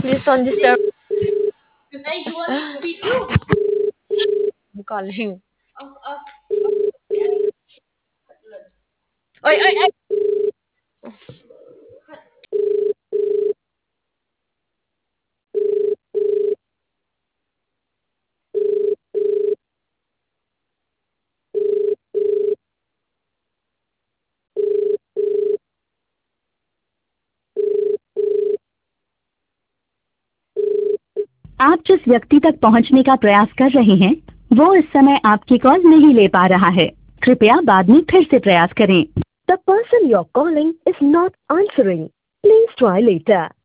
Please don't disturb. I'm calling. Oi, oi, oi. आप जिस व्यक्ति तक पहुंचने का प्रयास कर रहे हैं वो इस समय आपकी कॉल नहीं ले पा रहा है। कृपया बाद में फिर से प्रयास करें। The person you're calling is not answering. Please try later.